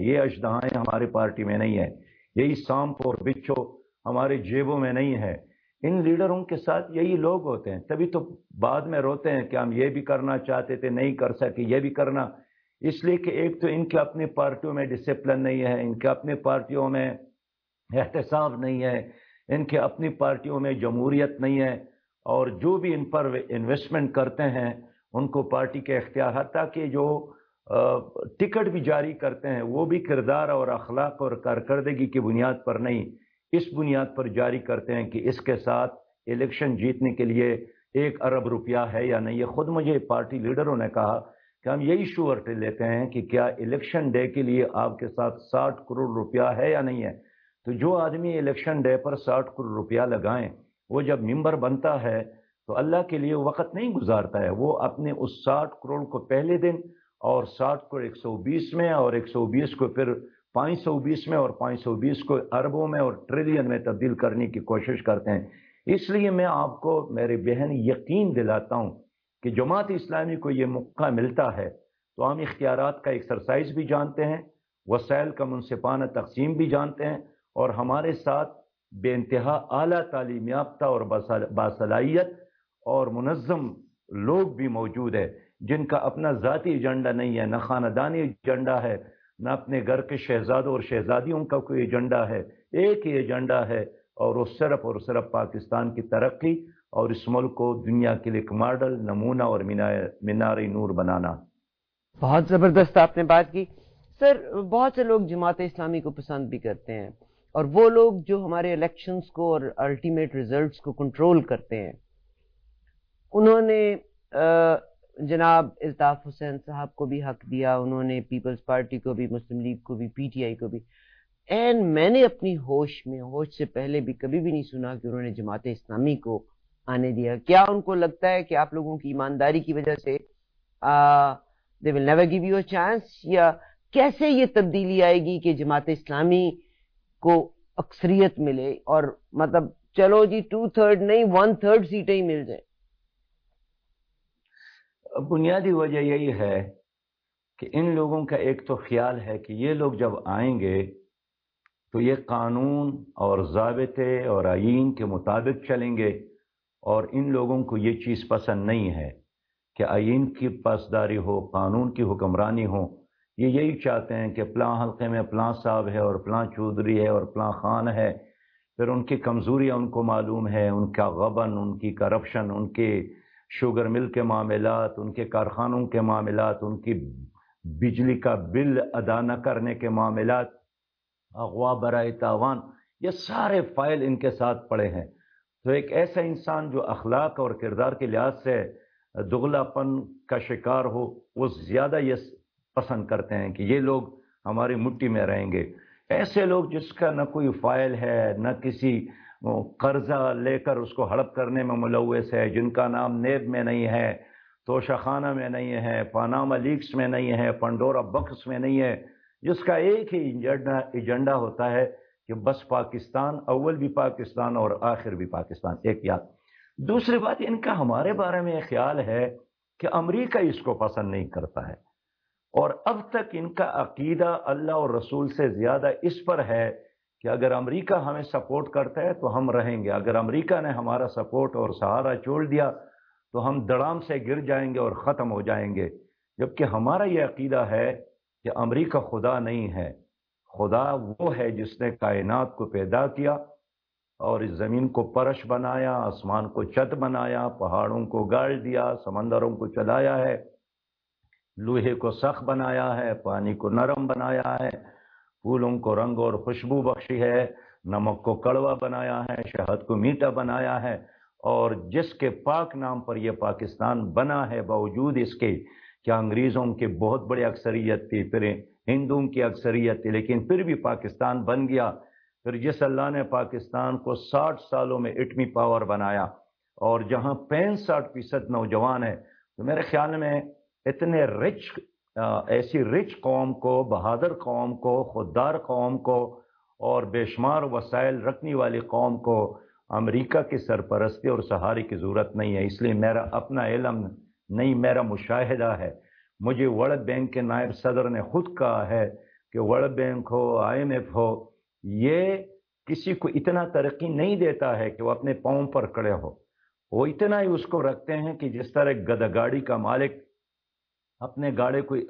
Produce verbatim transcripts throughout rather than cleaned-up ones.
یہ اژدہائیں ہماری پارٹی میں نہیں ہے، یہی سانپ اور بچھو ہمارے جیبوں میں نہیں ہے۔ ان لیڈروں کے ساتھ یہی لوگ ہوتے ہیں، تبھی تو بعد میں روتے ہیں کہ ہم یہ بھی کرنا چاہتے تھے نہیں کر سکے، یہ بھی کرنا، اس لیے کہ ایک تو ان کے اپنی پارٹیوں میں ڈسپلن نہیں ہے، ان کے اپنی پارٹیوں میں احتساب نہیں ہے، ان کے اپنی پارٹیوں میں جمہوریت نہیں ہے، اور جو بھی ان پر انویسٹمنٹ کرتے ہیں ان کو پارٹی کے اختیار، حتیٰ کہ جو ٹکٹ بھی جاری کرتے ہیں وہ بھی کردار اور اخلاق اور کارکردگی کی بنیاد پر نہیں، اس بنیاد پر جاری کرتے ہیں کہ اس کے ساتھ الیکشن جیتنے کے لیے ایک ارب روپیہ ہے یا نہیں ہے۔ خود مجھے پارٹی لیڈروں نے کہا کہ ہم یہی شورٹی لیتے ہیں کہ کیا الیکشن ڈے کے لیے آپ کے ساتھ ساٹھ کروڑ روپیہ ہے یا نہیں ہے۔ تو جو آدمی الیکشن ڈے پر ساٹھ کروڑ روپیہ لگائیں، وہ جب ممبر بنتا ہے تو اللہ کے لیے وقت نہیں گزارتا ہے، وہ اپنے اس ساٹھ کروڑ کو پہلے دن اور ساٹھ کو ایک سو بیس میں اور ایک سو بیس کو پھر پانچ سو بیس میں اور پانچ سو بیس کو اربوں میں اور ٹریلین میں تبدیل کرنے کی کوشش کرتے ہیں۔ اس لیے میں آپ کو میری بہن یقین دلاتا ہوں کہ جماعت اسلامی کو یہ موقع ملتا ہے تو ہم اختیارات کا ایکسرسائز بھی جانتے ہیں، وسائل کا منصفانہ تقسیم بھی جانتے ہیں، اور ہمارے ساتھ بے انتہا اعلیٰ تعلیم یافتہ اور باصلاحیت اور منظم لوگ بھی موجود ہیں جن کا اپنا ذاتی ایجنڈا نہیں ہے، نہ خاندانی ایجنڈا ہے، نہ اپنے گھر کے شہزادوں اور شہزادیوں کا کوئی ایجنڈا ہے، ایک ہی ایجنڈا ہے، اور وہ صرف اور صرف پاکستان کی ترقی اور اس ملک کو دنیا کے لیے ایک ماڈل، نمونہ اور مینار نور بنانا۔ بہت زبردست آپ نے بات کی سر۔ بہت سے لوگ جماعت اسلامی کو پسند بھی کرتے ہیں، اور وہ لوگ جو ہمارے الیکشنز کو اور الٹیمیٹ ریزلٹس کو کنٹرول کرتے ہیں، انہوں نے جناب الطاف حسین صاحب کو بھی حق دیا، انہوں نے پیپلز پارٹی کو بھی، مسلم لیگ کو بھی، پی ٹی آئی کو بھی، اینڈ میں نے اپنی ہوش میں ہوش سے پہلے بھی کبھی بھی نہیں سنا کہ انہوں نے جماعت اسلامی کو آنے دیا۔ کیا ان کو لگتا ہے کہ آپ لوگوں کی ایمانداری کی وجہ سے they will never give you a chance، یا کیسے یہ تبدیلی آئے گی کہ جماعت اسلامی کو اکثریت ملے اور مطلب چلو جی ٹو تھرڈ نہیں ون تھرڈ سیٹیں ہی مل جائیں؟ بنیادی وجہ یہی ہے کہ ان لوگوں کا ایک تو خیال ہے کہ یہ لوگ جب آئیں گے تو یہ قانون اور ضابطے اور آئین کے مطابق چلیں گے، اور ان لوگوں کو یہ چیز پسند نہیں ہے کہ آئین کی پاسداری ہو، قانون کی حکمرانی ہو۔ یہ یہی چاہتے ہیں کہ فلاں حلقے میں فلاں صاحب ہے اور فلاں چودھری ہے اور فلاں خان ہے، پھر ان کی کمزوریاں ان کو معلوم ہے، ان کا غبن، ان کی کرپشن، ان کے شوگر مل کے معاملات، ان کے کارخانوں کے معاملات، ان کی بجلی کا بل ادا نہ کرنے کے معاملات، اغوا برائے تاوان، یہ سارے فائل ان کے ساتھ پڑے ہیں۔ تو ایک ایسا انسان جو اخلاق اور کردار کے لحاظ سے دغلا پن کا شکار ہو، وہ زیادہ یہ پسند کرتے ہیں کہ یہ لوگ ہماری مٹھی میں رہیں گے۔ ایسے لوگ جس کا نہ کوئی فائل ہے، نہ کسی قرضہ لے کر اس کو ہڑپ کرنے میں ملوث ہے، جن کا نام نیب میں نہیں ہے، توشہ خانہ میں نہیں ہے، پاناما لیکس میں نہیں ہے، پنڈورا بکس میں نہیں ہے، جس کا ایک ہی ایجنڈا ایجنڈا ہوتا ہے کہ بس پاکستان، اول بھی پاکستان اور آخر بھی پاکستان، ایک یاد۔ دوسری بات، ان کا ہمارے بارے میں خیال ہے کہ امریکہ اس کو پسند نہیں کرتا ہے، اور اب تک ان کا عقیدہ اللہ اور رسول سے زیادہ اس پر ہے کہ اگر امریکہ ہمیں سپورٹ کرتا ہے تو ہم رہیں گے، اگر امریکہ نے ہمارا سپورٹ اور سہارا چھوڑ دیا تو ہم دڑام سے گر جائیں گے اور ختم ہو جائیں گے۔ جبکہ ہمارا یہ عقیدہ ہے کہ امریکہ خدا نہیں ہے، خدا وہ ہے جس نے کائنات کو پیدا کیا اور اس زمین کو پرش بنایا، آسمان کو چھت بنایا، پہاڑوں کو گاڑ دیا، سمندروں کو چلایا ہے، لوہے کو سخت بنایا ہے، پانی کو نرم بنایا ہے، پھولوں کو رنگ اور خوشبو بخشی ہے، نمک کو کڑوا بنایا ہے، شہد کو میٹھا بنایا ہے، اور جس کے پاک نام پر یہ پاکستان بنا ہے، باوجود اس کے کہ انگریزوں کی بہت بڑی اکثریت تھی، پھر ہندوؤں کی اکثریت تھی، لیکن پھر بھی پاکستان بن گیا۔ پھر جس اللہ نے پاکستان کو ساٹھ سالوں میں ایٹمی پاور بنایا، اور جہاں پینسٹھ فیصد نوجوان ہیں، تو میرے خیال میں اتنے رچ ایسی رچ قوم کو، بہادر قوم کو، خوددار قوم کو اور بے شمار وسائل رکھنے والی قوم کو امریکہ کی سرپرستی اور سہارے کی ضرورت نہیں ہے۔ اس لیے میرا اپنا علم نہیں، میرا مشاہدہ ہے، مجھے ورلڈ بینک کے نائب صدر نے خود کہا ہے کہ ورلڈ بینک ہو، آئی ایم ایف ہو، یہ کسی کو اتنا ترقی نہیں دیتا ہے کہ وہ اپنے پاؤں پر کھڑے ہو. وہ اتنا ہی اس کو رکھتے ہیں کہ جس طرح گدہ گاڑی کا مالک اپنے گاڑے کو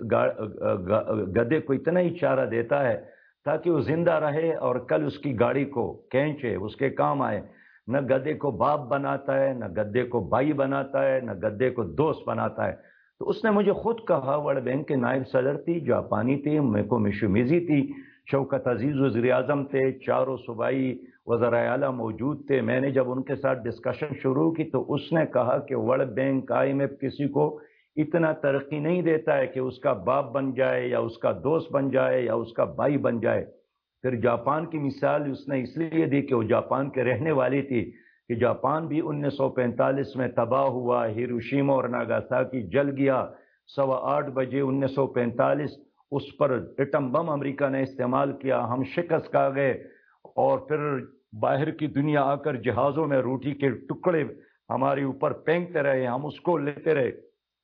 گدے کو اتنا ہی چارہ دیتا ہے تاکہ وہ زندہ رہے اور کل اس کی گاڑی کو کھینچے، اس کے کام آئے. نہ گدے کو باپ بناتا ہے، نہ گدے کو بھائی بناتا ہے، نہ گدے کو دوست بناتا ہے. تو اس نے مجھے خود کہا، ورلڈ بینک کے نائب صدر تھی، جاپانی تھی، میکو میشومیزی تھی، شوکت عزیز وزیر اعظم تھے، چاروں صوبائی وزرائے اعلیٰ موجود تھے. میں نے جب ان کے ساتھ ڈسکشن شروع کی تو اس نے کہا کہ world bank, I M F کسی کو اتنا ترقی نہیں دیتا ہے کہ اس کا باپ بن جائے یا اس کا دوست بن جائے یا اس کا بھائی بن جائے. پھر جاپان کی مثال اس نے اس لیے دی کہ وہ جاپان کے رہنے والی تھی، کہ جاپان بھی انیس سو پینتالیس میں تباہ ہوا، ہیروشیما اور ناگاساکی جل گیا. سوا آٹھ بجے انیس سو پینتالیس اس پر ایٹم بم امریکہ نے استعمال کیا، ہم شکست کھا گئے، اور پھر باہر کی دنیا آ کر جہازوں میں روٹی کے ٹکڑے ہمارے اوپر پھینکتے رہے، ہم اس کو لیتے رہے،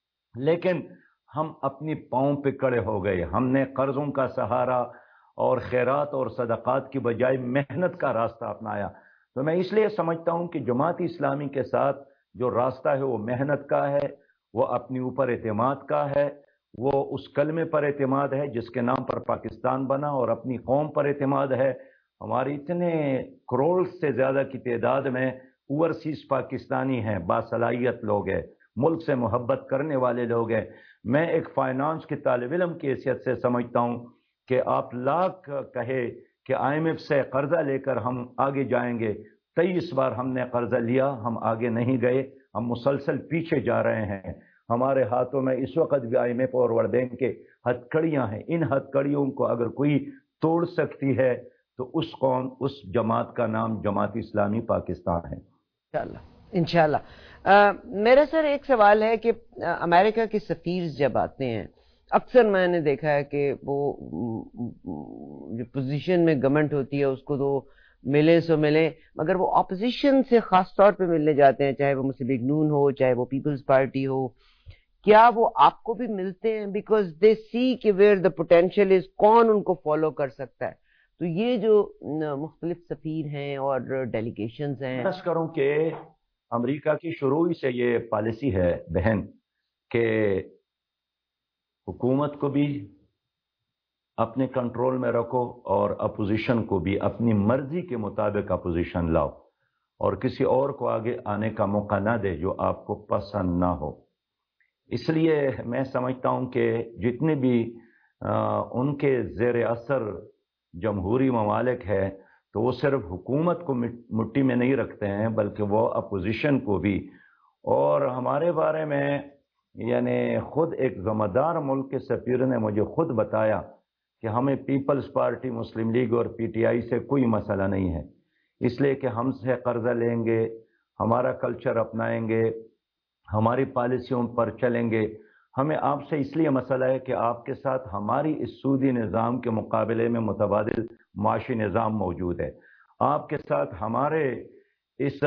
لیکن ہم اپنی پاؤں پہ کھڑے ہو گئے. ہم نے قرضوں کا سہارا اور خیرات اور صدقات کی بجائے محنت کا راستہ اپنایا. تو میں اس لیے سمجھتا ہوں کہ جماعت اسلامی کے ساتھ جو راستہ ہے وہ محنت کا ہے، وہ اپنی اوپر اعتماد کا ہے، وہ اس کلمے پر اعتماد ہے جس کے نام پر پاکستان بنا، اور اپنی قوم پر اعتماد ہے. ہماری اتنے کروڑ سے زیادہ کی تعداد میں اوورسیز پاکستانی ہیں، باصلاحیت لوگ ہیں، ملک سے محبت کرنے والے لوگ ہیں. میں ایک فائنانس کے طالب علم کی حیثیت سے سمجھتا ہوں کہ آپ لاکھ کہے کہ آئی ایم ایف سے قرضہ لے کر ہم آگے جائیں گے، تیئیس بار ہم نے قرضہ لیا، ہم آگے نہیں گئے، ہم مسلسل پیچھے جا رہے ہیں. ہمارے ہاتھوں میں اس وقت بھی آئی ایم ایف اور ورلڈ بینک کے ہتھ کڑیاں ہیں. ان ہتھ کڑیوں کو اگر کوئی توڑ سکتی ہے تو اس قوم، اس جماعت کا نام جماعت اسلامی پاکستان ہے. انشاءاللہ انشاءاللہ. میرا سر ایک سوال ہے کہ امریکہ کے سفیر جب آتے ہیں، اکثر میں نے دیکھا ہے کہ وہ جو پوزیشن میں گورنمنٹ ہوتی ہے اس کو تو ملے سو ملے، مگر وہ اپوزیشن سے خاص طور پہ ملنے جاتے ہیں، چاہے وہ مسلم لیگ نون ہو، چاہے وہ پیپلز پارٹی ہو. کیا وہ آپ کو بھی ملتے ہیں؟ بیکاز دے سی کہ ویئر دا پوٹینشیل از، کون ان کو فالو کر سکتا ہے. تو یہ جو مختلف سفیر ہیں اور ڈیلیگیشنز ہیں، میں کروں کہ امریکہ کی شروع سے یہ پالیسی ہے بہن کہ حکومت کو بھی اپنے کنٹرول میں رکھو اور اپوزیشن کو بھی اپنی مرضی کے مطابق اپوزیشن لاؤ، اور کسی اور کو آگے آنے کا موقع نہ دے جو آپ کو پسند نہ ہو. اس لیے میں سمجھتا ہوں کہ جتنے بھی ان کے زیر اثر جمہوری ممالک ہے تو وہ صرف حکومت کو مٹی میں نہیں رکھتے ہیں بلکہ وہ اپوزیشن کو بھی. اور ہمارے بارے میں یعنی خود ایک ذمہ دار ملک کے سفیر نے مجھے خود بتایا کہ ہمیں پیپلز پارٹی، مسلم لیگ اور پی ٹی آئی سے کوئی مسئلہ نہیں ہے، اس لیے کہ ہم سے قرضہ لیں گے، ہمارا کلچر اپنائیں گے، ہماری پالیسیوں پر چلیں گے. ہمیں آپ سے اس لیے مسئلہ ہے کہ آپ کے ساتھ ہماری اس سودی نظام کے مقابلے میں متبادل معاشی نظام موجود ہے، آپ کے ساتھ ہمارے اس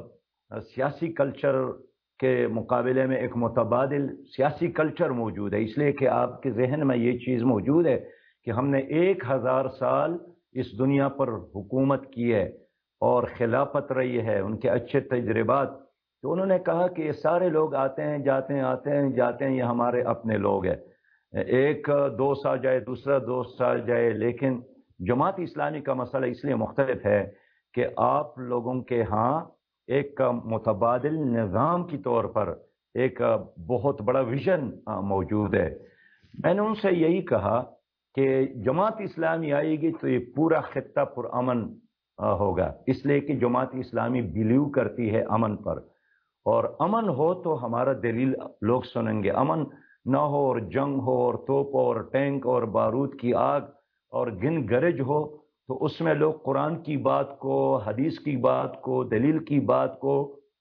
سیاسی کلچر کے مقابلے میں ایک متبادل سیاسی کلچر موجود ہے. اس لیے کہ آپ کے ذہن میں یہ چیز موجود ہے کہ ہم نے ایک ہزار سال اس دنیا پر حکومت کی ہے اور خلافت رہی ہے، ان کے اچھے تجربات. تو انہوں نے کہا کہ یہ سارے لوگ آتے ہیں جاتے ہیں آتے ہیں جاتے ہیں، یہ ہمارے اپنے لوگ ہیں، ایک دوست آ جائے دوسرا دوست آ جائے. لیکن جماعت اسلامی کا مسئلہ اس لیے مختلف ہے کہ آپ لوگوں کے ہاں ایک متبادل نظام کی طور پر ایک بہت بڑا ویژن موجود ہے. میں نے ان سے یہی کہا کہ جماعت اسلامی آئے گی تو یہ پورا خطہ پر امن ہوگا، اس لیے کہ جماعت اسلامی بلیو کرتی ہے امن پر، اور امن ہو تو ہمارا دلیل لوگ سنیں گے. امن نہ ہو اور جنگ ہو اور توپ اور ٹینک اور بارود کی آگ اور گن گرج ہو تو اس میں لوگ قرآن کی بات کو، حدیث کی بات کو، دلیل کی بات کو،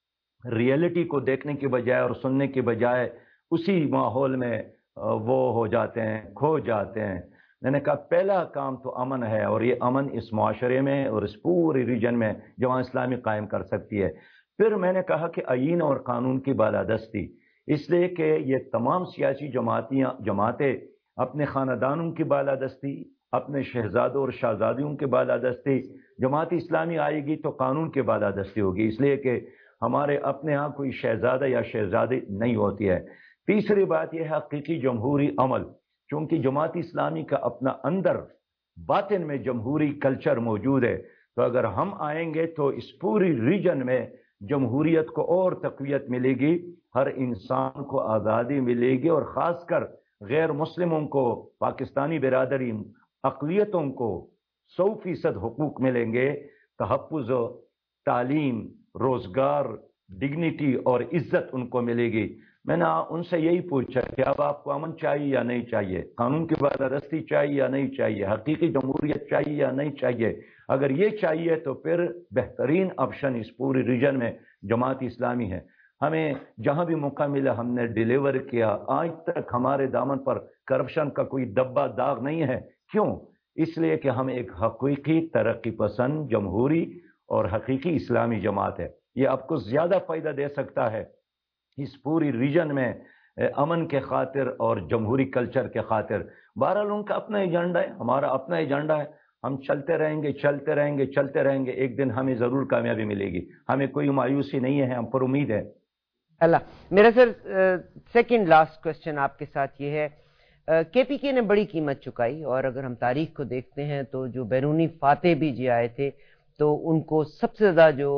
ریئلٹی کو دیکھنے کے بجائے اور سننے کے بجائے اسی ماحول میں وہ ہو جاتے ہیں، کھو جاتے ہیں. میں نے کہا پہلا کام تو امن ہے، اور یہ امن اس معاشرے میں اور اس پوری ریجن میں جماعت اسلامی قائم کر سکتی ہے. پھر میں نے کہا کہ آئین اور قانون کی بالادستی، اس لیے کہ یہ تمام سیاسی جماعتیاں جماعتیں اپنے خاندانوں کی بالادستی، اپنے شہزادوں اور شہزادیوں کے بالادستی، جماعت اسلامی آئے گی تو قانون کے بالادستی ہوگی، اس لیے کہ ہمارے اپنے ہاں کوئی شہزادہ یا شہزادی نہیں ہوتی ہے۔ تیسری بات یہ ہے حقیقی جمہوری عمل، چونکہ جماعت اسلامی کا اپنا اندر باطن میں جمہوری کلچر موجود ہے، تو اگر ہم آئیں گے تو اس پوری ریجن میں جمہوریت کو اور تقویت ملے گی، ہر انسان کو آزادی ملے گی، اور خاص کر غیر مسلموں کو، پاکستانی برادری اقلیتوں کو سو فیصد حقوق ملیں گے، تحفظ، تعلیم، روزگار، ڈگنیٹی اور عزت ان کو ملے گی۔ میں نے ان سے یہی پوچھا کہ اب آپ کو امن چاہیے یا نہیں چاہیے، قانون کی بالادستی چاہیے یا نہیں چاہیے، حقیقی جمہوریت چاہیے یا نہیں چاہیے؟ اگر یہ چاہیے تو پھر بہترین آپشن اس پوری ریجن میں جماعت اسلامی ہے۔ ہمیں جہاں بھی موقع ملا ہم نے ڈیلیور کیا، آج تک ہمارے دامن پر کرپشن کا کوئی دبا داغ نہیں ہے۔ کیوں؟ اس لیے کہ ہم ایک حقیقی ترقی پسند جمہوری اور حقیقی اسلامی جماعت ہے۔ یہ آپ کو زیادہ فائدہ دے سکتا ہے اس پوری ریجن میں امن کے خاطر اور جمہوری کلچر کے خاطر۔ بہرحال ان کا اپنا ایجنڈا ہے، ہمارا اپنا ایجنڈا ہے، ہم چلتے رہیں گے چلتے رہیں گے چلتے رہیں گے، ایک دن ہمیں ضرور کامیابی ملے گی، ہمیں کوئی مایوسی نہیں ہے، ہم پر امید ہے۔ اللہ میرا سر سیکنڈ لاسٹ کوشچن آپ کے ساتھ یہ ہے، کے پی کے نے بڑی قیمت چکائی، اور اگر ہم تاریخ کو دیکھتے ہیں تو جو بیرونی فاتح بھی جی آئے تھے تو ان کو سب سے زیادہ جو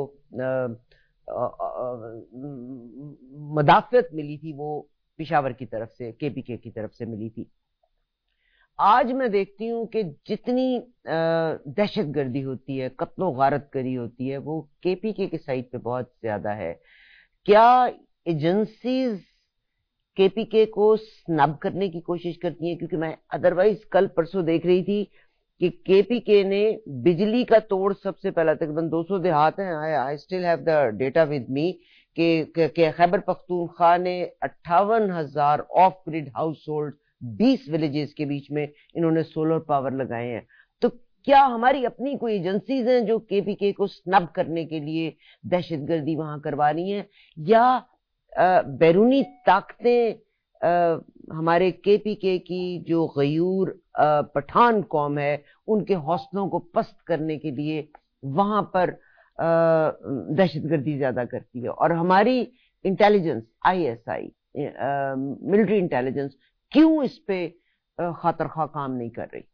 مدافعت ملی تھی وہ پشاور کی طرف سے، کے پی کے کی طرف سے ملی تھی۔ آج میں دیکھتی ہوں کہ جتنی دہشت گردی ہوتی ہے، قتل و غارت گری ہوتی ہے، وہ کے پی کے کی سائٹ پہ بہت زیادہ ہے۔ کیا ایجنسیز کے پی کے کو سنب کرنے کی کوشش کرتی ہیں؟ کیونکہ میں ادروائز کل پرسوں دیکھ رہی تھی کہ کے پی کے نے بجلی کا توڑ سب سے پہلا، تقریباً دو سو دیہات ہیں، I still have the data with me, کہ خیبر پختونخوا نے اٹھاون ہزار off grid household base villages کے بیچ میں انہوں نے سولر پاور لگائے ہیں۔ تو کیا ہماری اپنی کوئی ایجنسیز ہیں جو کے پی کے کو سنب کرنے کے لیے دہشت گردی وہاں کروا رہی ہیں، یا بیرونی طاقتیں ہمارے کے پی کے کی جو غیور پٹھان قوم ہے ان کے حوصلوں کو پست کرنے کے لیے وہاں پر دہشت گردی زیادہ کرتی ہے، اور ہماری intelligence, I S I, military intelligence کیوں اس پہ خاطر خواہ کام نہیں کر رہی؟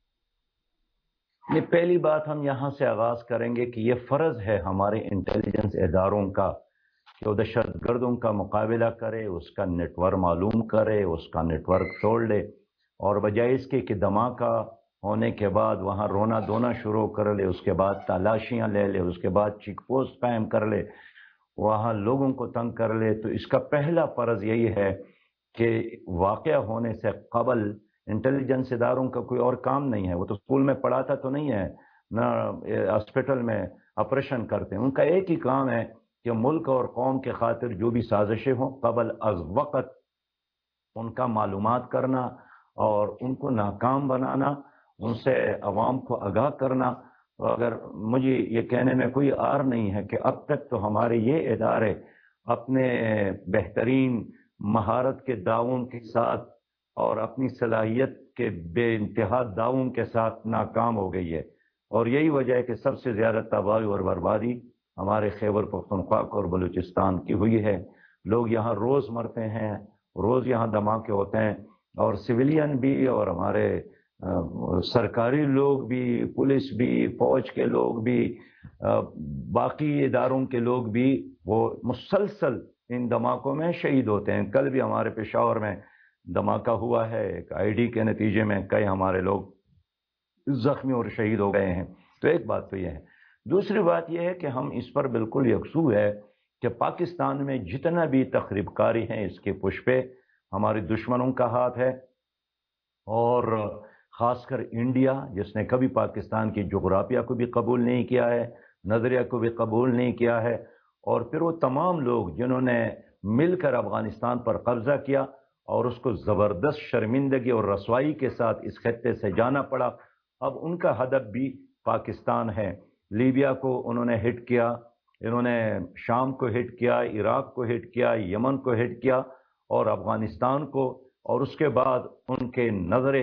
پہلی بات ہم یہاں سے آغاز کریں گے کہ یہ فرض ہے ہمارے انٹیلیجنس اداروں کا کہ وہ دہشت گردوں کا مقابلہ کرے، اس کا نیٹ ورک معلوم کرے، اس کا نیٹ ورک توڑ لے، اور بجائے اس کے کہ دھماکہ ہونے کے بعد وہاں رونا دھونا شروع کر لے، اس کے بعد تلاشیاں لے لے، اس کے بعد چیک پوسٹ قائم کر لے، وہاں لوگوں کو تنگ کر لے، تو اس کا پہلا فرض یہی ہے کہ واقعہ ہونے سے قبل انٹیلیجنس اداروں کا کوئی اور کام نہیں ہے، وہ تو اسکول میں پڑھاتا تو نہیں ہے، نہ ہاسپٹل میں آپریشن کرتے ہیں، ان کا ایک ہی کام ہے کہ ملک اور قوم کے خاطر جو بھی سازشیں ہوں قبل از وقت ان کا معلومات کرنا اور ان کو ناکام بنانا، ان سے عوام کو آگاہ کرنا۔ اگر مجھے یہ کہنے میں کوئی عار نہیں ہے کہ اب تک تو ہمارے یہ ادارے اپنے بہترین مہارت کے دعووں کے ساتھ اور اپنی صلاحیت کے بے انتہا دعووں کے ساتھ ناکام ہو گئی ہے، اور یہی وجہ ہے کہ سب سے زیادہ تباہی اور بربادی ہمارے خیبر پختونخوا اور بلوچستان کی ہوئی ہے۔ لوگ یہاں روز مرتے ہیں، روز یہاں دھماکے ہوتے ہیں، اور سویلین بھی اور ہمارے سرکاری لوگ بھی، پولیس بھی، فوج کے لوگ بھی، باقی اداروں کے لوگ بھی، وہ مسلسل ان دھماکوں میں شہید ہوتے ہیں۔ کل بھی ہمارے پشاور میں دھماکہ ہوا ہے، ایک آئی ڈی کے نتیجے میں کئی ہمارے لوگ زخمی اور شہید ہو گئے ہیں۔ تو ایک بات تو یہ ہے۔ دوسری بات یہ ہے کہ ہم اس پر بالکل یکسو ہے کہ پاکستان میں جتنا بھی تخریب کاری ہے اس کے پش پہ ہمارے دشمنوں کا ہاتھ ہے، اور خاص کر انڈیا جس نے کبھی پاکستان کی جغرافیہ کو بھی قبول نہیں کیا ہے، نظریہ کو بھی قبول نہیں کیا ہے، اور پھر وہ تمام لوگ جنہوں نے مل کر افغانستان پر قبضہ کیا اور اس کو زبردست شرمندگی اور رسوائی کے ساتھ اس خطے سے جانا پڑا، اب ان کا ہدف بھی پاکستان ہے۔ لیبیا کو انہوں نے ہٹ کیا، انہوں نے شام کو ہٹ کیا، عراق کو ہٹ کیا، یمن کو ہٹ کیا، اور افغانستان کو، اور اس کے بعد ان کے نظریں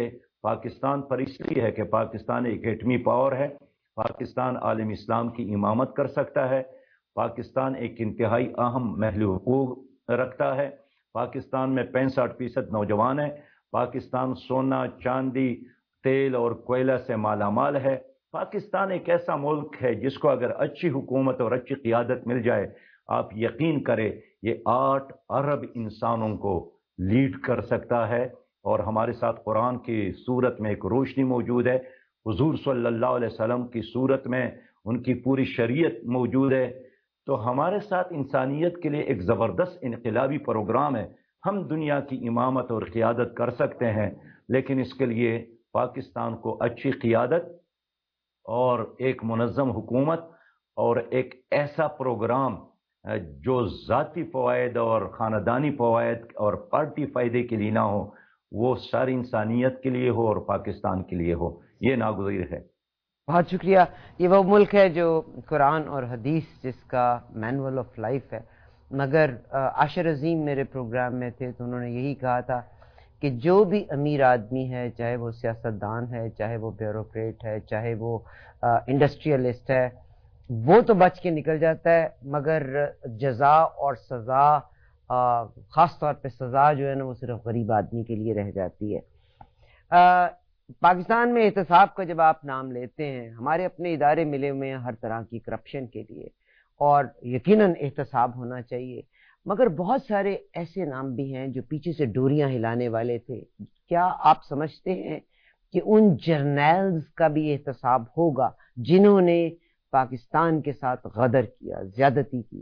پاکستان پر اس لیے ہے کہ پاکستان ایک ایٹمی پاور ہے، پاکستان عالم اسلام کی امامت کر سکتا ہے، پاکستان ایک انتہائی اہم محل حقوق رکھتا ہے، پاکستان میں پینسٹھ فیصد نوجوان ہیں، پاکستان سونا، چاندی، تیل اور کوئلہ سے مالا مال ہے۔ پاکستان ایک ایسا ملک ہے جس کو اگر اچھی حکومت اور اچھی قیادت مل جائے، آپ یقین کریں یہ آٹھ ارب انسانوں کو لیڈ کر سکتا ہے۔ اور ہمارے ساتھ قرآن کی صورت میں ایک روشنی موجود ہے، حضور صلی اللہ علیہ وسلم کی صورت میں ان کی پوری شریعت موجود ہے، تو ہمارے ساتھ انسانیت کے لیے ایک زبردست انقلابی پروگرام ہے۔ ہم دنیا کی امامت اور قیادت کر سکتے ہیں، لیکن اس کے لیے پاکستان کو اچھی قیادت اور ایک منظم حکومت اور ایک ایسا پروگرام جو ذاتی فوائد اور خاندانی فوائد اور پارٹی فائدے کے لیے نہ ہو، وہ ساری انسانیت کے لیے ہو اور پاکستان کے لیے ہو، یہ ناگزیر ہے۔ بہت شکریہ۔ یہ وہ ملک ہے جو قرآن اور حدیث جس کا مینول آف لائف ہے، مگر عاشر عظیم میرے پروگرام میں تھے تو انہوں نے یہی کہا تھا کہ جو بھی امیر آدمی ہے، چاہے وہ سیاستدان ہے، چاہے وہ بیوروکریٹ ہے، چاہے وہ انڈسٹریلسٹ ہے، وہ تو بچ کے نکل جاتا ہے، مگر جزا اور سزا، خاص طور پہ سزا جو ہے نا، وہ صرف غریب آدمی کے لیے رہ جاتی ہے۔ پاکستان میں احتساب کا جب آپ نام لیتے ہیں، ہمارے اپنے ادارے ملے ہوئے ہیں ہر طرح کی کرپشن کے لیے، اور یقیناً احتساب ہونا چاہیے، مگر بہت سارے ایسے نام بھی ہیں جو پیچھے سے ڈوریاں ہلانے والے تھے۔ کیا آپ سمجھتے ہیں کہ ان جرنیلز کا بھی احتساب ہوگا جنہوں نے پاکستان کے ساتھ غدر کیا، زیادتی کی،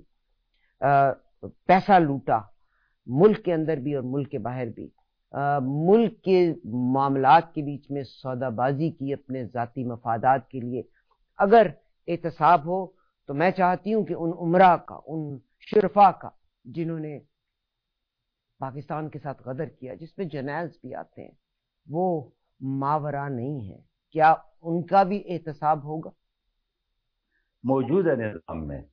پیسہ لوٹا، ملک کے اندر بھی اور ملک کے باہر بھی، ملک کے معاملات کے بیچ میں سودا بازی کی اپنے ذاتی مفادات کے لیے؟ اگر احتساب ہو تو میں چاہتی ہوں کہ ان عمرا کا، ان شرفا کا جنہوں نے پاکستان کے ساتھ غدر کیا، جس میں جرنیلز بھی آتے ہیں، وہ ماورا نہیں ہے، کیا ان کا بھی احتساب ہوگا؟ موجودہ نظام میں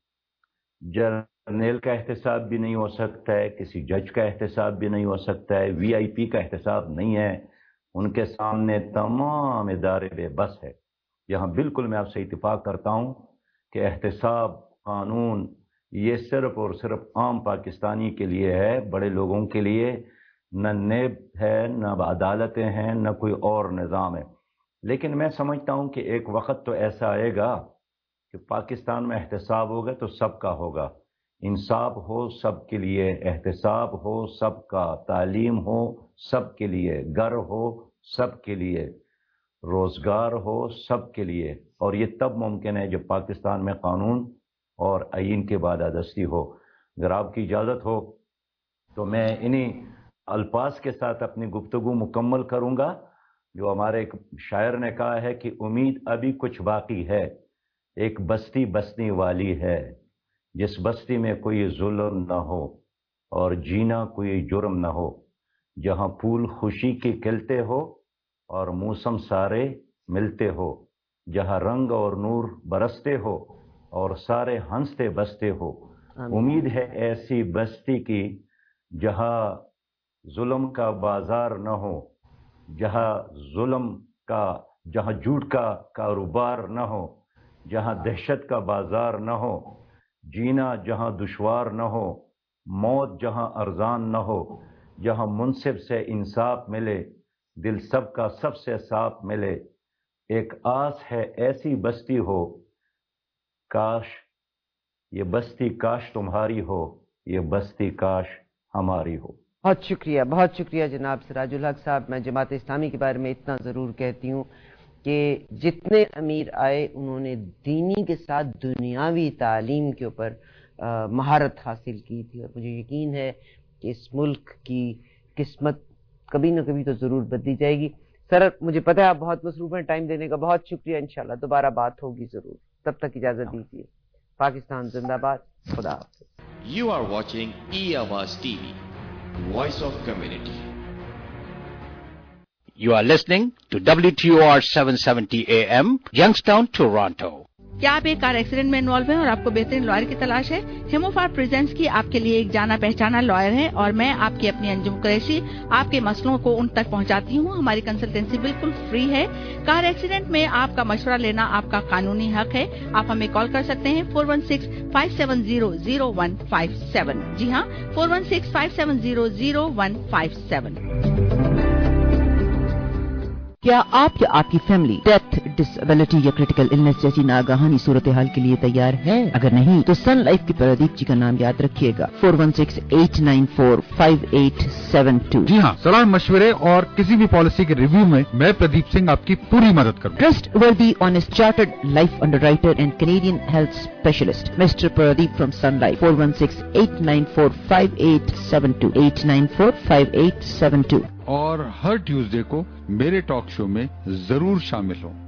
جرنیل کا احتساب بھی نہیں ہو سکتا ہے، کسی جج کا احتساب بھی نہیں ہو سکتا ہے، وی آئی پی کا احتساب نہیں ہے، ان کے سامنے تمام ادارے بے بس ہے۔ یہاں بالکل میں آپ سے اتفاق کرتا ہوں کہ احتساب قانون یہ صرف اور صرف عام پاکستانی کے لیے ہے، بڑے لوگوں کے لیے نہ نیب ہے، نہ عدالتیں ہیں، نہ کوئی اور نظام ہے۔ لیکن میں سمجھتا ہوں کہ ایک وقت تو ایسا آئے گا کہ پاکستان میں احتساب ہوگا تو سب کا ہوگا، انصاف ہو سب کے لیے، احتساب ہو سب کا، تعلیم ہو سب کے لیے، گھر ہو سب کے لیے، روزگار ہو سب کے لیے، اور یہ تب ممکن ہے جب پاکستان میں قانون اور آئین کے بالادستی ہو۔ اگر آپ کی اجازت ہو تو میں انہی الفاظ کے ساتھ اپنی گفتگو مکمل کروں گا جو ہمارے ایک شاعر نے کہا ہے کہ امید ابھی کچھ باقی ہے، ایک بستی بسنے والی ہے، جس بستی میں کوئی ظلم نہ ہو اور جینا کوئی جرم نہ ہو، جہاں پھول خوشی کے کھلتے ہو اور موسم سارے ملتے ہو، جہاں رنگ اور نور برستے ہو اور سارے ہنستے بستے ہو۔ امید ہے ایسی بستی کی جہاں ظلم کا بازار نہ ہو، جہاں ظلم کا، جہاں جھوٹ کا کاروبار نہ ہو، جہاں دہشت کا بازار نہ ہو، جینا جہاں دشوار نہ ہو، موت جہاں ارزان نہ ہو، جہاں منصف سے انصاف ملے، دل سب کا سب سے صاف ملے، ایک آس ہے ایسی بستی ہو، کاش یہ بستی کاش تمہاری ہو، یہ بستی کاش ہماری ہو۔ بہت شکریہ، بہت شکریہ جناب سراج الحق صاحب۔ میں جماعت اسلامی کے بارے میں اتنا ضرور کہتی ہوں کہ جتنے امیر آئے انہوں نے دینی کے ساتھ دنیاوی تعلیم کے اوپر مہارت حاصل کی تھی، اور مجھے یقین ہے کہ اس ملک کی قسمت کبھی نہ کبھی تو ضرور بدلی جائے گی۔ سر مجھے پتہ ہے آپ بہت مصروف ہیں، ٹائم دینے کا بہت شکریہ، انشاءاللہ دوبارہ بات ہوگی ضرور، تب تک اجازت دیجیے۔ پاکستان زندہ باد، خدا حافظ۔ You are watching E-Awaz T V, Voice of Community. You are listening to W T O R seven seventy A M, Youngstown, Toronto. क्या आप एक कार एक्सीडेंट में इन्वॉल्व हैं और आपको बेहतरीन लॉयर की तलाश है? हिमोफार प्रेजेंट्स की आपके लिए एक जाना पहचाना लॉयर है और मैं आपकी अपनी अंजुम कुरैशी आपके मसलों को उन तक पहुंचाती हूं। हमारी कंसल्टेंसी बिल्कुल फ्री है। कार एक्सीडेंट में आपका मशवरा लेना आपका कानूनी हक है। आप हमें कॉल कर सकते हैं four one six five seven zero zero one five seven. जी हाँ, four one six five seven zero zero one five seven. क्या आप या आपकी फैमिली डेथ, डिसेबिलिटी या क्रिटिकल इलनेस जैसी नागाहानी सूरत हाल के लिए तैयार है? अगर नहीं तो सन लाइफ के प्रदीप जी का नाम याद रखिएगा, four one six eight nine four five eight seven two. जी हाँ, सलाह मशवरे और किसी भी पॉलिसी के रिव्यू में मैं प्रदीप सिंह आपकी पूरी मदद करूँगा। Trust worthy honest chartered life underwriter and Canadian health specialist mister Pradeep from Sun Life, four one six eight nine four five eight seven two eight nine four five eight seven two. और हर Tuesday को मेरे talk show में जरूर शामिल हो।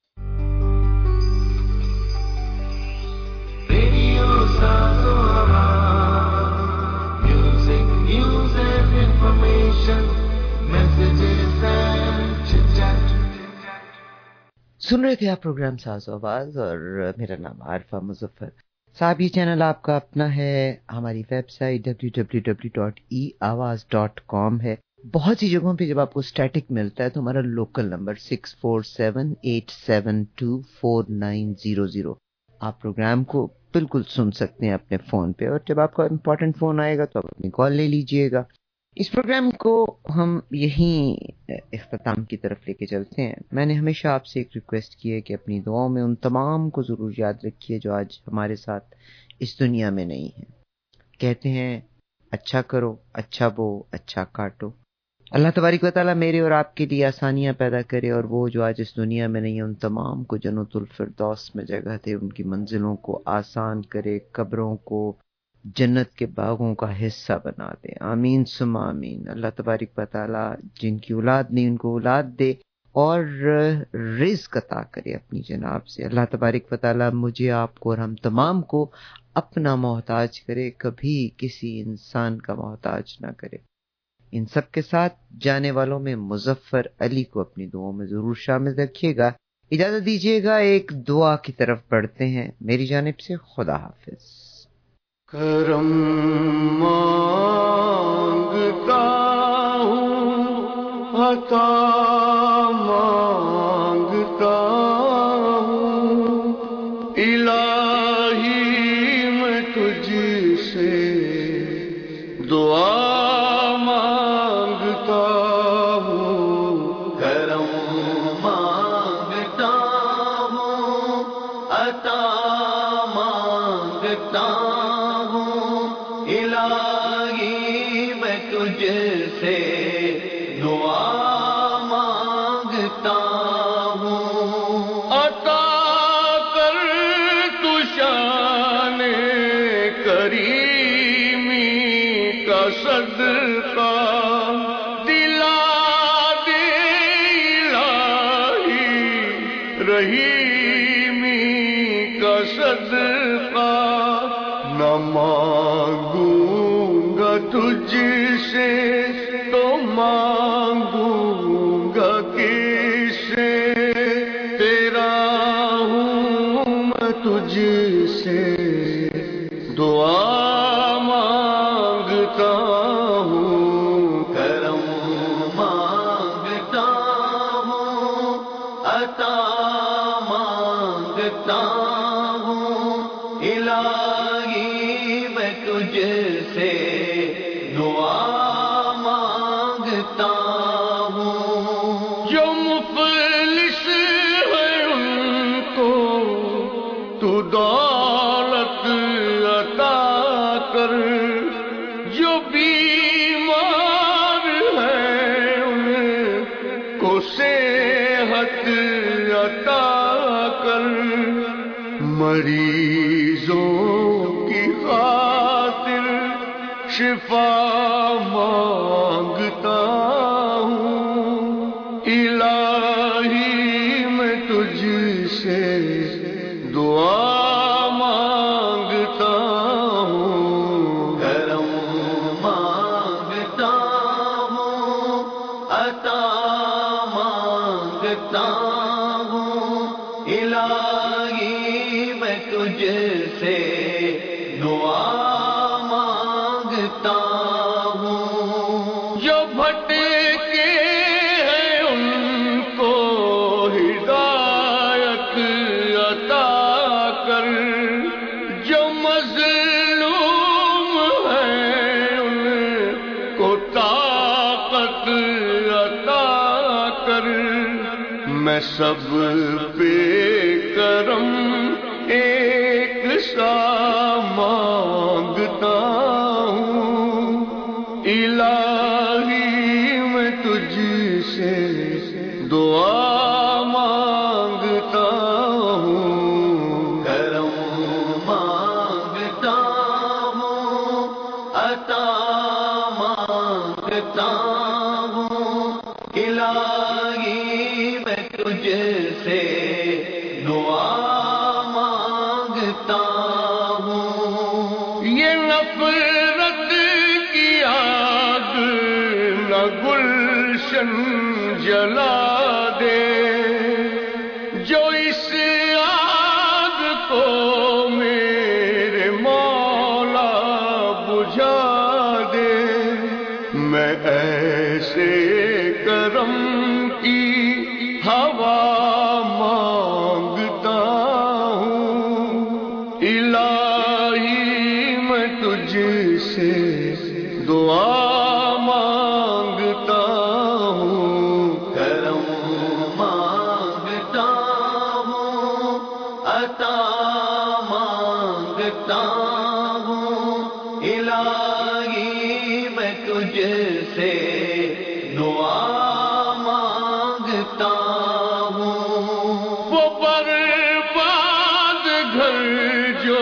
सुन रहे थे आप प्रोग्राम साज़ आवाज और मेरा नाम आरिफा मुजफ्फर साहब। ये चैनल आपका अपना है, हमारी website W W W dot e Awaz dot com है। बहुत सी जगहों पे जब आपको स्टैटिक मिलता है तो हमारा local number six four seven eight seven two four nine zero zero, आप प्रोग्राम को बिल्कुल सुन सकते हैं अपने फ़ोन पे, और जब आपका इम्पोर्टेंट फ़ोन आएगा तो आप अपनी कॉल ले लीजिएगा। इस प्रोग्राम को हम यहीं इख्तिताम की तरफ लेके चलते हैं। मैंने हमेशा आपसे एक रिक्वेस्ट की है कि अपनी दुआओं में उन तमाम को ज़रूर याद रखिए जो आज हमारे साथ इस दुनिया में नहीं है। कहते हैं अच्छा करो, अच्छा बो, अच्छा काटो। अल्लाह तबारिक व तआला मेरे और आपके लिए आसानियां पैदा करे, और वो जो आज इस दुनिया में नहीं है उन तमाम को जन्नतुल फिरदौस में जगह दे, उनकी मंजिलों को आसान करे, कब्रों को जन्नत के बागों का हिस्सा बना दे। आमीन सुम्मा आमीन। अल्लाह तबारिक व तआला जिनकी औलाद नहीं उनको औलाद दे और रिज़्क़ अता करे अपनी जनाब से। अल्लाह तबारिक व तआला मुझे, आपको और हम तमाम को अपना मोहताज करे, कभी किसी इंसान का मोहताज ना करे। इन सब के साथ जाने वालों में मुजफ्फर अली को अपनी दुआओं में जरूर शामिल रखिएगा। इजाजत दीजिएगा, एक दुआ की तरफ बढ़ते हैं मेरी जानिब से। खुदा हाफिज। करम मांगता हूँ, अता मांगता हूँ, इलाही मैं तुझसे दुआ मांगूंगा तुझसे तो मांगूंगा किससे, तेरा हूँ मैं तुझसे दुआ मांगता हूँ। करम मांगता हूँ, अता मांगता हूँ, इलाही तुझसे दुआ मांगता हूँ। जो मुफलिस है उनको तू दौलत अता कर, जो बीमार है उनको सेहत अता कर, मरीजों शिफा मांगता हूँ, इलाही मैं तुझसे दुआ मांगता हूँ। करम मांगता हूँ, अता मांगता हूँ, इलाही تجھ سے دعا مانگتا ہوں. جو بھٹکے ہیں ان کو ہدایت عطا کر، جو مظلوم ہیں ان کو طاقت عطا کر. میں سب پہ کرم ایک سا مانگتا ہوں. الہی میں تجھ سے دعا مانگتا ہوں. کرم مانگتا ہوں، عطا مانگتا ہوں. الہی میں تجھ سے دعا مانگتا ہوں. یہ نفرت کی آگ نہ گلشن جلا دے، جو اس آگ کو میرے مولا بجھا دے. میں ایسے کرم کی ہوا مانگتا ہوں. الہی میں تجھ سے دعا مانگتا ہوں. کرم مانگتا ہوں، عطا مانگتا ہوں. الہی میں تجھ سے دعا مانگتا ہوں. وہ برباد گھر جو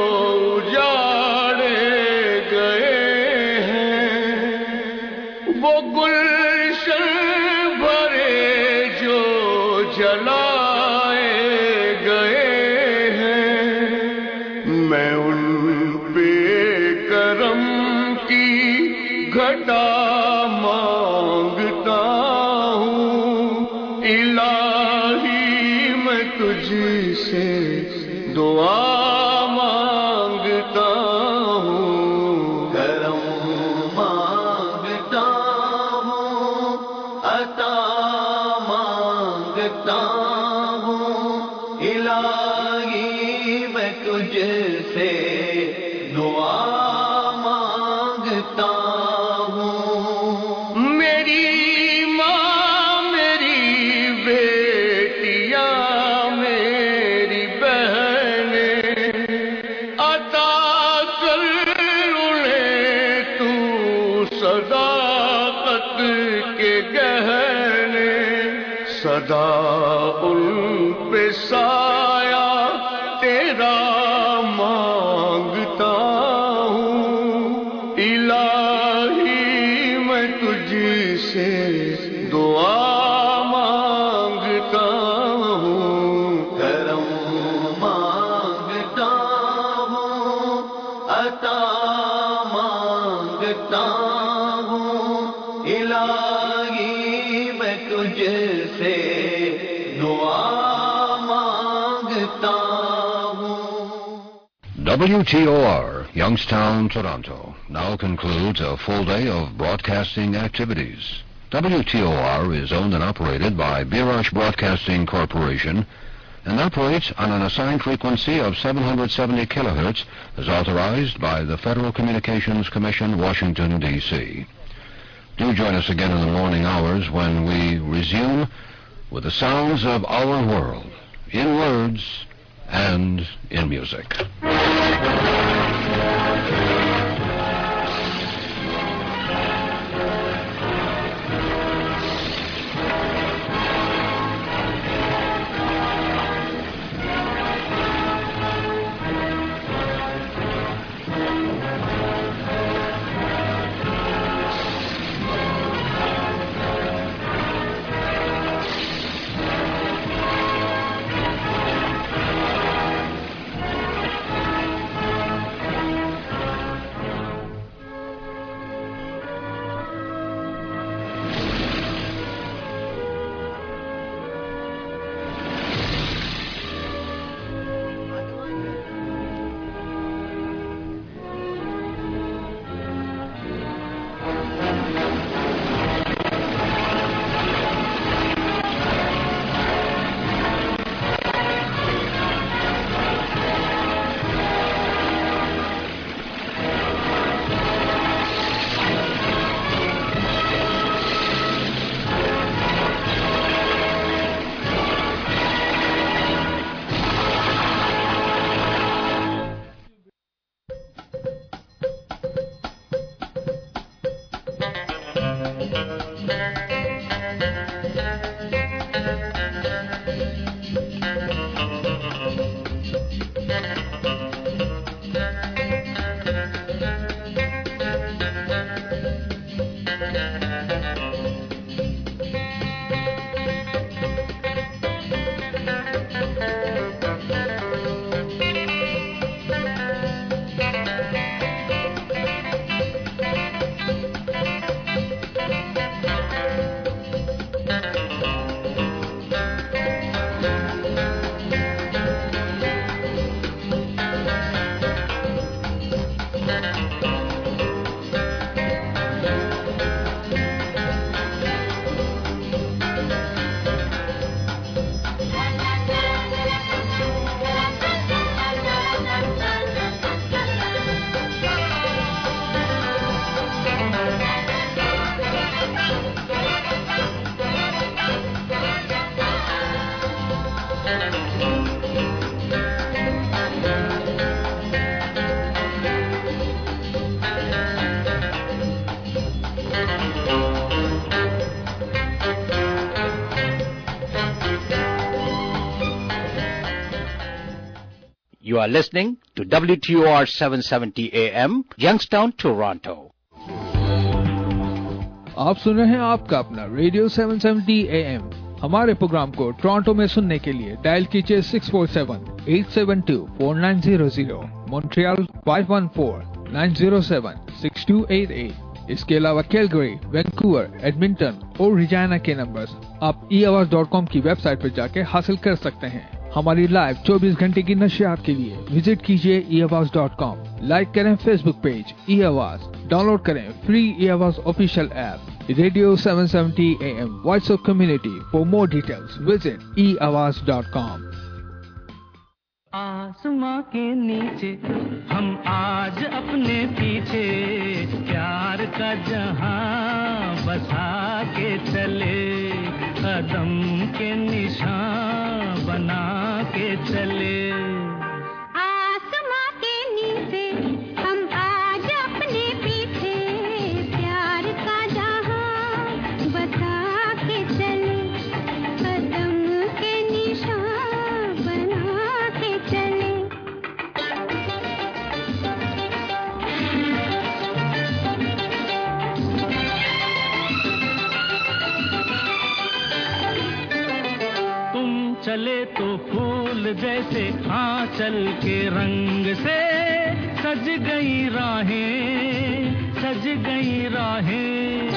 اجاڑے گئے ہیں، وہ گلشن بھرے جو جلائے گئے ہیں. میں ان پہ کرم کی گھٹا مانگتا ہوں. الہی میں تجھ سے دعا مانگتا ہوں. کرم مانگتا ہوں، عطا مانگتا ہوں. الہی میں تجھ سے دعا مانگتا ہوں. میری ماں، میری بیٹیاں، میری بہنیں، عطا کر انہیں تو صداقت کے گہنے. صدا ان پہ سایہ تیرا مانگتا ہوں. الہی میں تجھ سے دعا مانگتا ہوں. کرم مانگتا ہوں، عطا مانگتا ہوں. الہی میں تجھ سے دعا مانگتا ہوں. W T O R, Youngstown, Toronto, now concludes a full day of broadcasting activities. W T O R is owned and operated by Birash Broadcasting Corporation and operates on an assigned frequency of seven hundred seventy kilohertz as authorized by the Federal Communications Commission, Washington, D C Do join us again in the morning hours when we resume with the sounds of our world, in words and in music. You are listening to W T O R seven seventy A M, Youngstown, Toronto. آپ سن رہے ہیں آپ کا اپنا radio seven seventy A M. ہمارے programme کو Toronto میں سننے کے لیے ڈائل کیجیے six four seven eight seven two four nine zero zero, Montreal five one four nine zero seven six two eight eight. اس کے علاوہ کیلگری, وینکوور, ایڈمنٹن اور ریجائنا کے نمبرز آپ ای آواز ڈاٹ کام کی ویب سائٹ پر جا کے حاصل کر سکتے ہیں. ہماری لائیو چوبیس گھنٹے کی نشریات کے لیے وزٹ کیجیے e Awaz dot com. Like کریں Facebook page e Awaz, download کریں free e Awaz official app radio seven seventy A M voice of community. For more details visit e Awaz dot کام. آسماں کے نیچے ہم آج اپنے پیچھے پیار کا جہاں بسا کے چلے, قدم کے نشان بنا کے چلے. آسماں کے نیچے ہم آج اپنے پیچھے پیار کا جہاں بسا کے چلے, قدم کے نشان بنا کے چلے. چلے تو پھول جیسے آنچل کے رنگ سے سج گئی راہیں, سج گئی راہیں.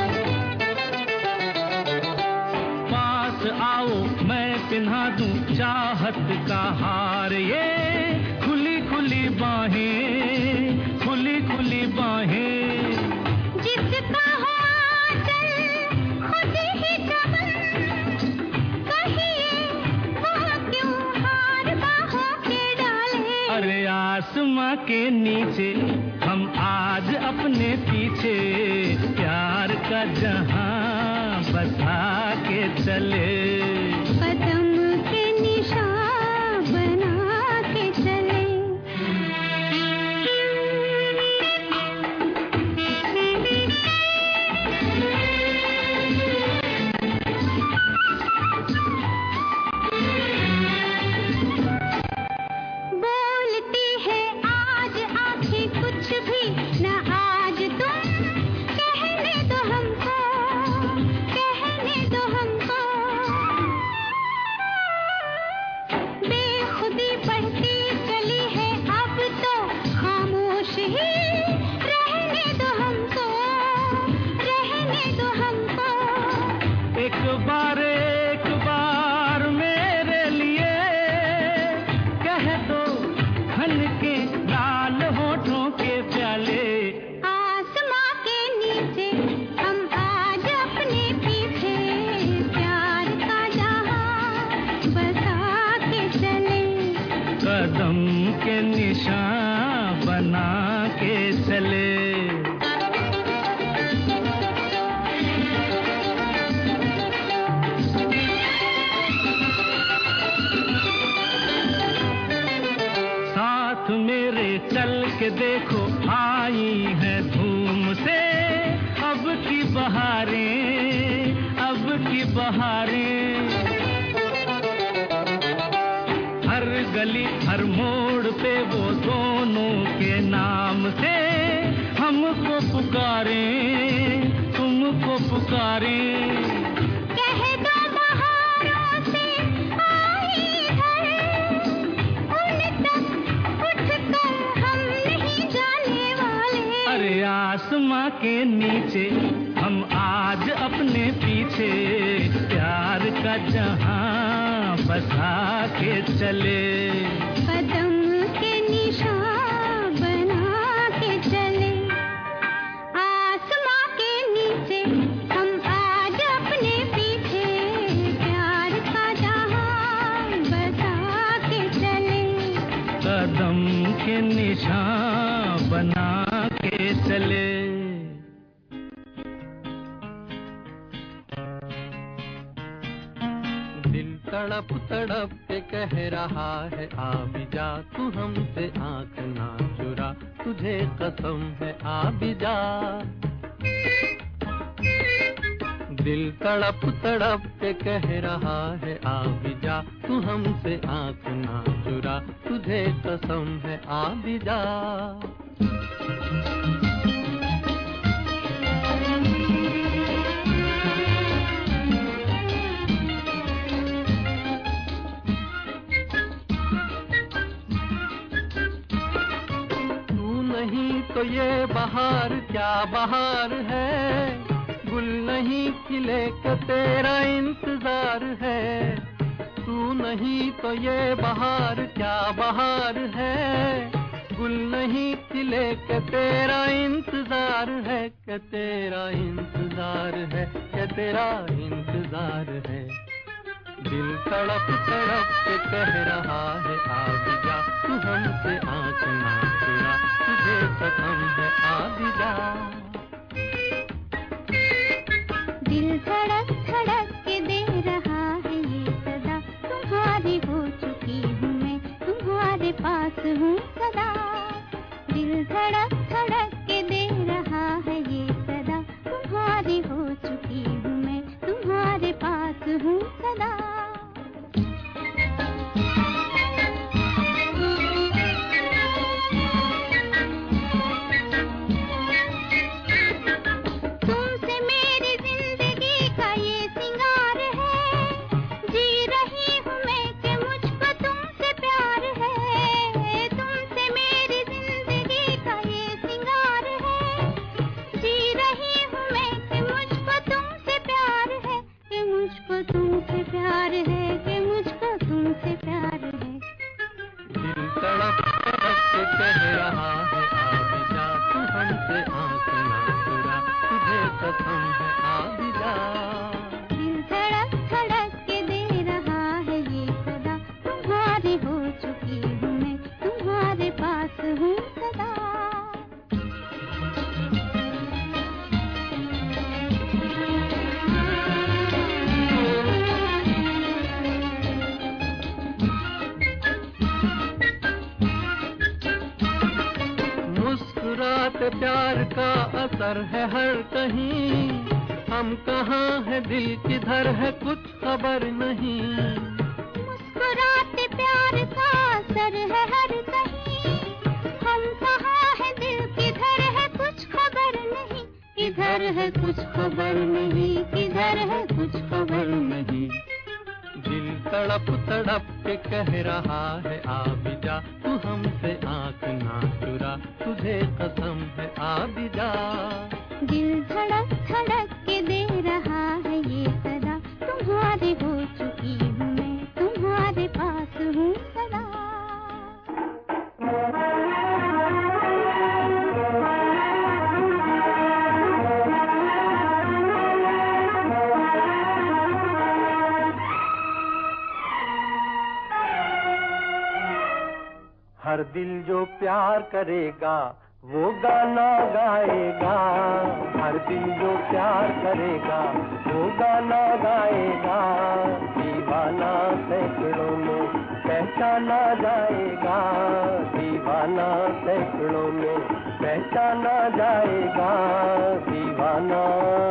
پاس آؤ میں پہنا دوں چاہت کا ہار, یہ کھلی کھلی باہیں, کھلی کھلی باہیں. جس کا ہو آنچل خود ہی چمن, ارے آسماں کے نیچے ہم آج اپنے پیچھے پیار کا جہاں بسا کے چلے, قدم کے نشان بنا کے چلے. دیکھو آئی ہے دھوم سے اب کی بہاریں, اب کی بہاریں. ہر گلی ہر موڑ پہ وہ دونوں کے نام سے ہم کو پکاریں, تم کو پکاریں. کہہ دو بہاروں سے آئی ہے ان تک اٹھ کر ہم نہیں جانے والے. ارے آسماں کے نیچے ہم آج اپنے پیچھے پیار کا جہاں بسا کے چلے, قدم کے نشان بنا کے چلے. آسماں کے نیچے ہم آج اپنے پیچھے پیار کا جہاں بسا کے چلے, قدم کے نشان بنا کے چلے. तड़प तड़प के कह रहा है आ भी जा, तू हमसे आंख ना चुरा, तुझे कसम है आ भी जा। दिल तड़प तड़प के कह रहा है आ भी जा, तू हमसे आंख ना चुरा, तुझे कसम है आ भी जा। नहीं तो ये बहार क्या बहार है, गुल नहीं खिले के तेरा इंतजार है। तू नहीं तो ये बहार क्या बहार है, गुल नहीं खिले के तेरा इंतजार है, के तेरा इंतजार है, के तेरा इंतजार है। दिल तड़प तड़प के कह रहा है आ भी जा, तू हमसे आंख ना चुरा, तुझे कसम है आ भी जा। दिल धड़क धड़क के दे रहा है ये सदा, तुम्हारी हो चुकी हूँ मैं, तुम्हारे पास हूँ सदा। दिल धड़क धड़क के दे रहा है ये सदा, तुम्हारी हो चुकी हूँ मैं, तुम्हारे पास हूँ सदा। तुमसे प्यार है कि मुझको तुमसे प्यार है। दिल तड़प तड़प के कह रहा है आ भी जा, तू हमसे आंख ना चुरा, तुझे कसम है आ भी जा। दिल धड़क धड़क के दे रहा है ये सदा, तुम्हारी हो चुकी हूँ मैं, तुम्हारे पास हूँ सदा। मुस्कुराते प्यार का असर है हर कहीं, हम कहाँ है दिल किधर है कुछ खबर नहीं। मुस्कुराते प्यार का असर है हर कहीं, हम कहाँ है दिल किधर है कुछ खबर नहीं। किधर है कुछ खबर नहीं, किधर है कुछ खबर नहीं। दिल तड़प तड़प के कह रहा है आ भी जा, तू हमसे आंख ना चुरा, तुझे कसम है आ भी जा। दिल धड़क धड़क के दे रहा है ये सदा, तुम्हारी हो चुकी हूँ मैं, तुम्हारे पास हूँ सदा। हर दिल जो प्यार करेगा वो गाना गाएगा, हर दिल जो प्यार करेगा वो गाना गाएगा। दीवाना सैकड़ों में पहचाना जाएगा, दीवाना सैकड़ों में पहचाना जाएगा। दीवाना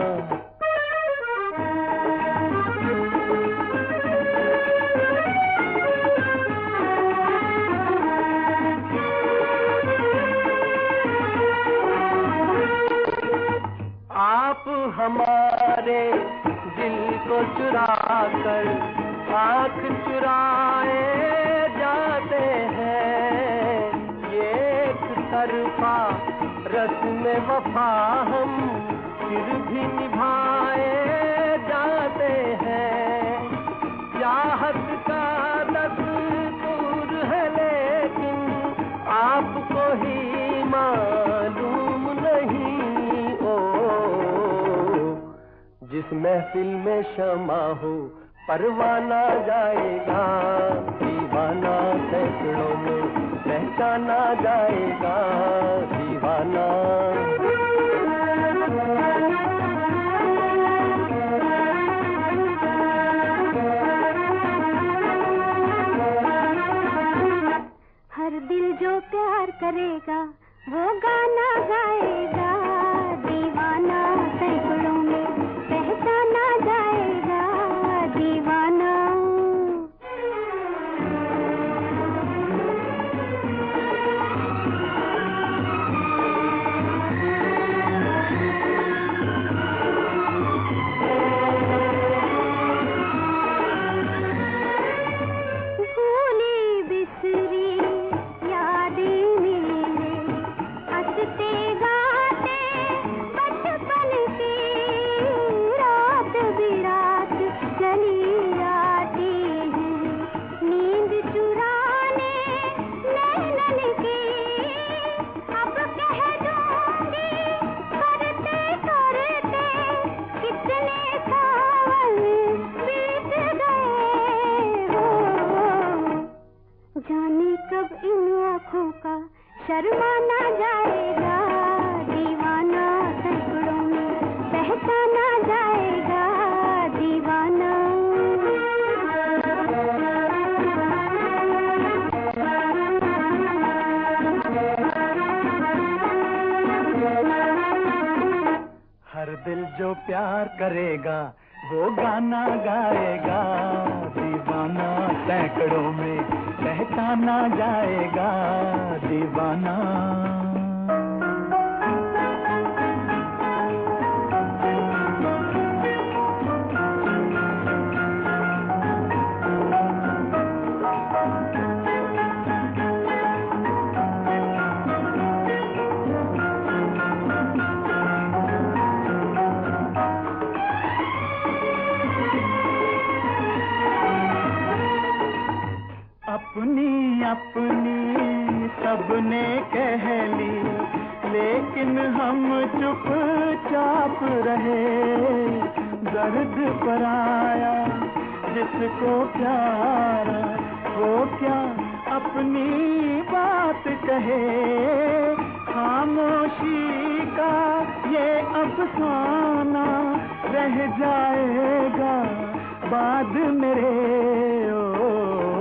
आप हमारे दिल को चुरा कर आँख चुराए जाते हैं। ये एक तरफा रस्म वफा हम फिर भी निभाए जाते हैं। चाहत का दस्तूर है लेकिन आपको ही मालूम नहीं। जिस महफिल में शमा हो परवाना जाएगा, दीवाना सैकड़ों में पहचाना जाएगा। दीवाना हर दिल जो प्यार करेगा वो गाना गाएगा, दीवाना सैकड़ों में पहचाना जाएगा, दीवाना। भूली बिसरी यादें मेरे हंसते गाते बचपन की, रात बिरात चली आती है नींद चुराने नैनन की, अब कह दूंगी करते करते कितने सावन बीत गए हो, जाने कब इन आँखों का शर्माना जाएगा, दीवाना सैकड़ों में पहचाना जाएगा, दीवाना। हर दिल जो प्यार करेगा वो गाना गाएगा, दीवाना सैकड़ों में पहचाना जाएगा, दीवाना। अपनी अपनी सबने कह ली, लेकिन हम चुपचाप रहे, दर्द पर आया जिसको प्यार वो क्या अपनी बात कहे, खामोशी का ये अफसाना रह जाएगा बाद मेरे, ओ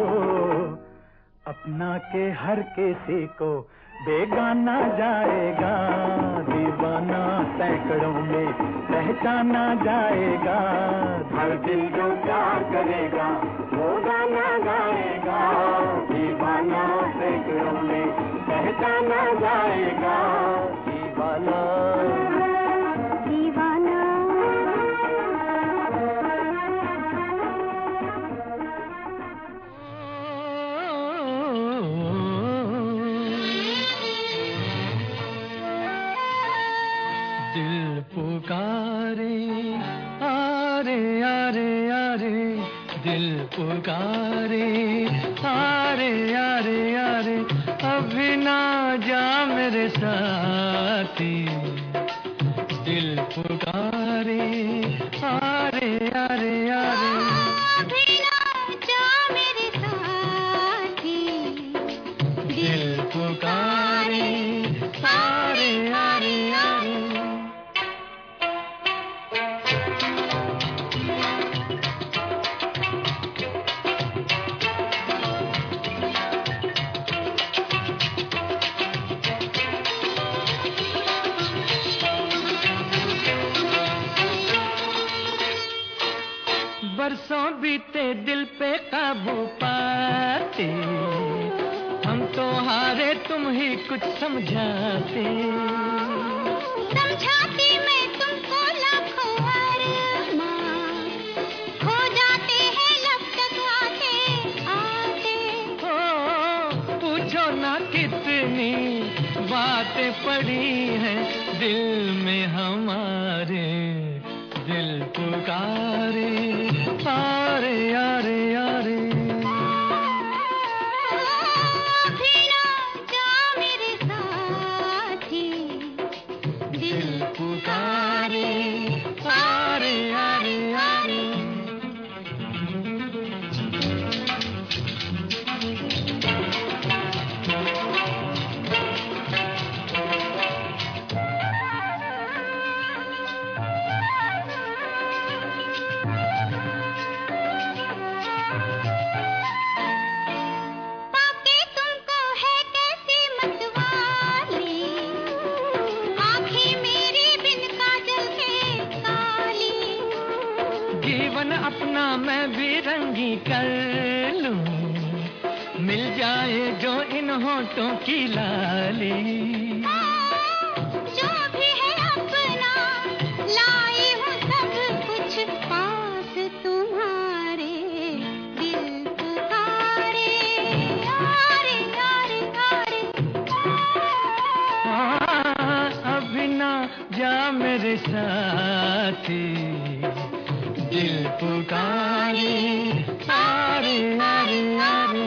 अपना के हर किसी को बेगाना जाएगा, दीवाना सैकड़ों में पहचाना जाएगा, हर दिल जो प्यार करेगा वो गाना गाएगा, दीवाना सैकड़ों में पहचाना जाएगा, दीवाना दीवाना। पुकारे आरे आरे आरे, दिल पुकारे आरे आरे आरे, अभी ना जा मेरे साथी, दिल पुकारे आरे आरे आरे, अभी ना जा मेरे साथी, दिल पुकारे आरे आरे आरे। बरसों बीते दिल पे काबू पाते, हम तो हारे तुम ही कुछ समझाते, समझाती मैं तुमको लाखों अरमान, खो जाते हैं लब तक आते आते, हो पूछो ना कितनी बातें पड़ी हैं दिल में हमारे, दिल पुकारे आरे आरे आरे, अभी ना जा मेरे साथी, दिल पुकारे आरे आरे आरे। کہیں کر لوں مل جائے جو ان ہونٹوں کی لالی جو بھی ہے اپنا لائی ہوں سب کچھ پاس تمہارے دل پکارے آرے آرے آرے ابھی نہ جا میرے ساتھی دل پکارے آرے آرے آرے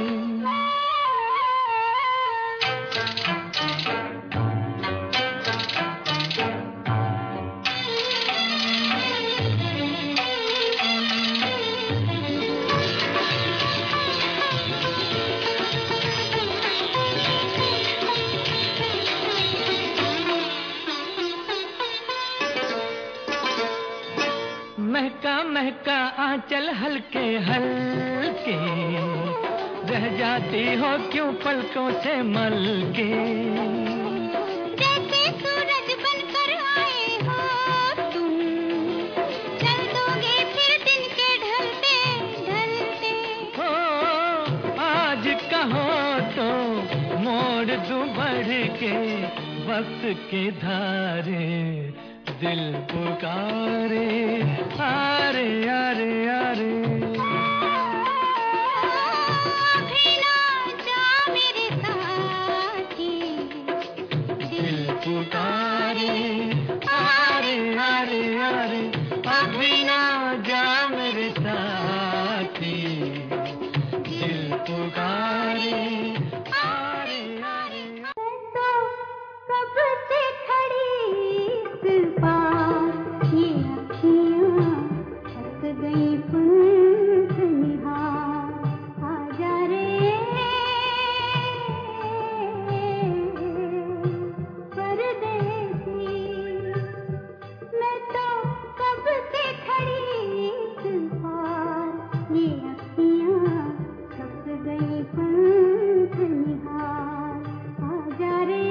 مہکا مہکا آنچل ہلکے ہلکے رہ جاتی ہو کیوں پلکوں سے مل کے جیسے سورج بن کر آئے ہو تم چل دو گے پھر دن کے ڈھلتے ڈھلتے ہو آج کہو تو موڑ دوں بڑھ کے وقت کے دھارے دل پکارے آرے آرے آرے ابھی نہ جا میرے ساتھی دل پکارے آرے آرے آرے ابھی نہ جا میرے ساتھی دل پکارے آرے آرے تو کب سے کھڑی اس پاس یہ اکھیاں تھک گئی پنکھ نہار آ جا رے پردیسی میں تو کب سے کھڑی اس پاس یہ اکھیاں تھک گئی پنکھ نہار آ جا رے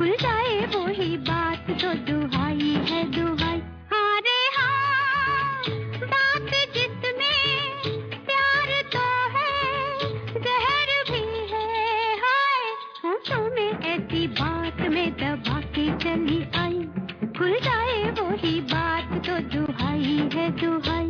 کھل جائے وہی بات تو دہائی ہے دہائی. ہاں رے ہاں بات جس میں پیار تو ہے زہر بھی ہے. ہائے ہونٹوں میں ایسی بات میں دبا کے چلی آئی. کھل جائے وہی بات تو دہائی ہے دہائی.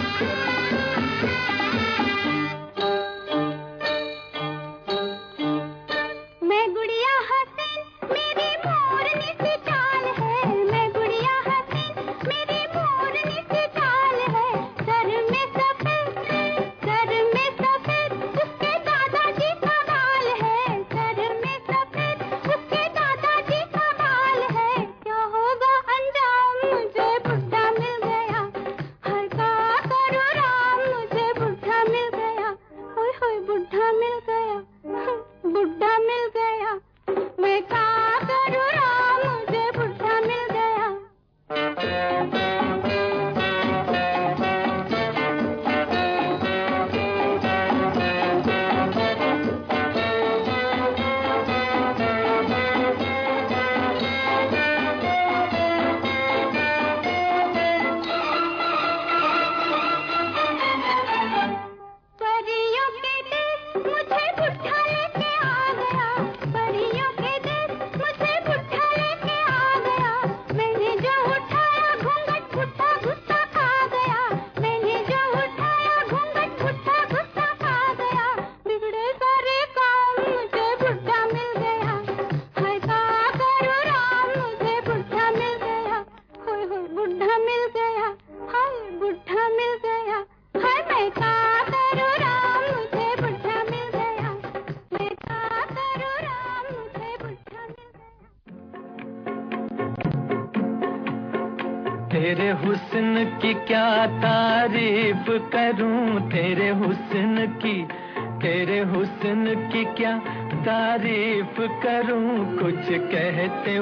تیرے حسن کی کیا تعریف کروں، تیرے حسن کی تیرے حسن کی کیا تعریف کروں، کچھ کہتے